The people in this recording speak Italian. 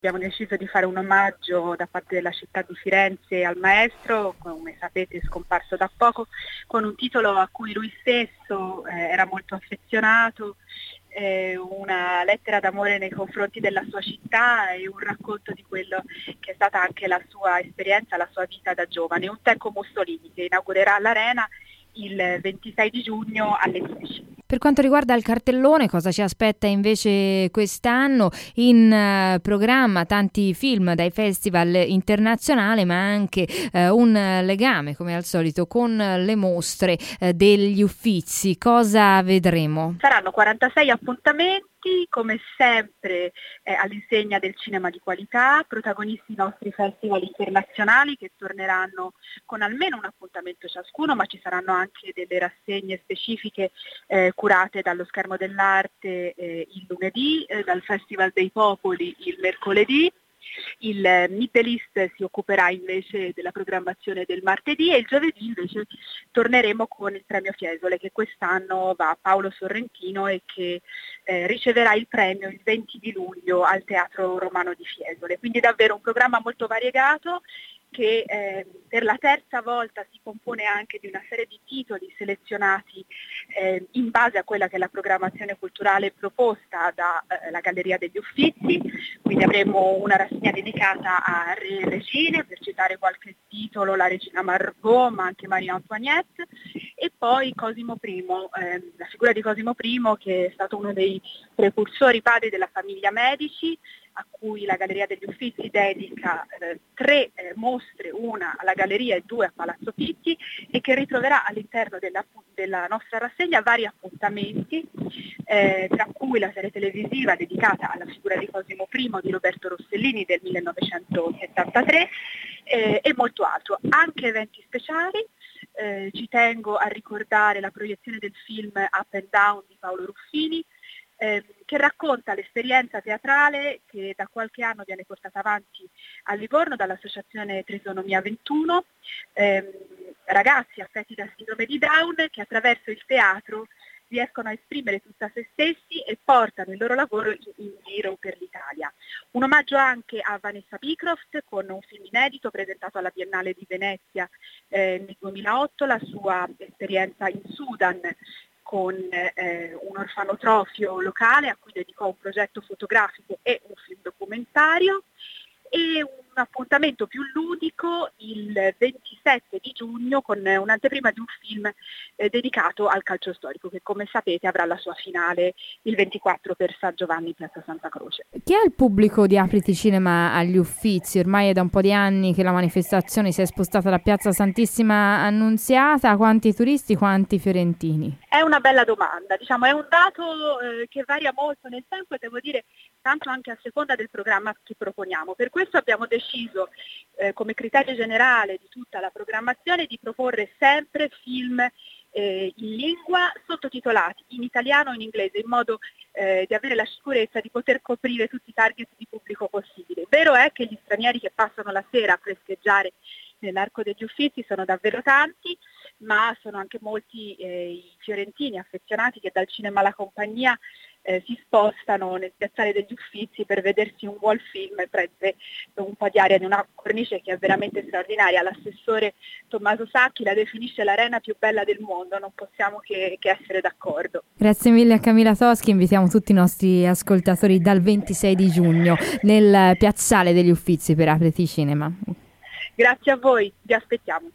Abbiamo deciso di fare un omaggio da parte della città di Firenze al maestro, come sapete è scomparso da poco, con un titolo a cui lui stesso era molto affezionato, una lettera d'amore nei confronti della sua città e un racconto di quello che è stata anche la sua esperienza, la sua vita da giovane. Un Tenco Mussolini che inaugurerà l'Arena il 26 di giugno alle 10. Per quanto riguarda il cartellone, cosa ci aspetta invece quest'anno? In programma tanti film dai festival internazionali, ma anche un legame, come al solito, con le mostre degli Uffizi. Cosa vedremo? Saranno 46 appuntamenti, come sempre all'insegna del cinema di qualità, protagonisti i nostri festival internazionali che torneranno con almeno un appuntamento ciascuno, ma ci saranno anche delle rassegne specifiche curate dallo Schermo dell'Arte il lunedì, dal Festival dei Popoli il mercoledì. Il Middle East si occuperà invece della programmazione del martedì e il giovedì invece torneremo con il premio Fiesole che quest'anno va a Paolo Sorrentino e che riceverà il premio il 20 di luglio al Teatro Romano di Fiesole. Quindi davvero un programma molto variegato che per la terza volta si compone anche di una serie di titoli selezionati in base a quella che è la programmazione culturale proposta dalla Galleria degli Uffizi. Quindi avremo una rassegna dedicata a Re e Regine, per citare qualche titolo, la Regina Margot, ma anche Maria Antoinette, e poi Cosimo I, la figura di Cosimo I che è stato uno dei precursori padri della famiglia Medici, a cui la Galleria degli Uffizi dedica 3 mostre, una alla Galleria e 2 a Palazzo Pitti, e che ritroverà all'interno della nostra rassegna vari appuntamenti, tra cui la serie televisiva dedicata alla figura di Cosimo I di Roberto Rossellini del 1973 e molto altro, anche eventi speciali. Ci tengo a ricordare la proiezione del film Up and Down di Paolo Ruffini, che racconta l'esperienza teatrale che da qualche anno viene portata avanti a Livorno dall'associazione Trisonomia 21, ragazzi affetti da sindrome di Down che attraverso il teatro riescono a esprimere tutta se stessi e portano il loro lavoro in giro per l'Italia. Un omaggio anche a Vanessa Beecroft con un film inedito presentato alla Biennale di Venezia nel 2008, la sua esperienza in Sudan con un orfanotrofio locale a cui dedicò un progetto fotografico e un film documentario, e un appuntamento più ludico il 27 di giugno con un'anteprima di un film dedicato al calcio storico che, come sapete, avrà la sua finale il 24 per San Giovanni in Piazza Santa Croce. Chi è il pubblico di Apriti Cinema agli Uffizi? Ormai è da un po' di anni che la manifestazione si è spostata da Piazza Santissima Annunziata. Quanti turisti, quanti fiorentini? È una bella domanda, diciamo è un dato che varia molto nel tempo e devo dire tanto anche a seconda del programma che proponiamo. Per questo abbiamo deciso come criterio generale di tutta la programmazione di proporre sempre film in lingua sottotitolati in italiano o in inglese, in modo di avere la sicurezza di poter coprire tutti i target di pubblico possibile. Vero è che gli stranieri che passano la sera a frescheggiare nell'Arco degli Uffizi sono davvero tanti, ma sono anche molti i fiorentini affezionati che dal cinema alla compagnia si spostano nel piazzale degli Uffizi per vedersi un buon film e prendere un po' di aria di una cornice che è veramente straordinaria. L'assessore Tommaso Sacchi la definisce l'arena più bella del mondo, non possiamo che essere d'accordo. Grazie mille a Camilla Toschi, invitiamo tutti i nostri ascoltatori dal 26 di giugno nel piazzale degli Uffizi per Apriti Cinema. Grazie a voi, vi aspettiamo.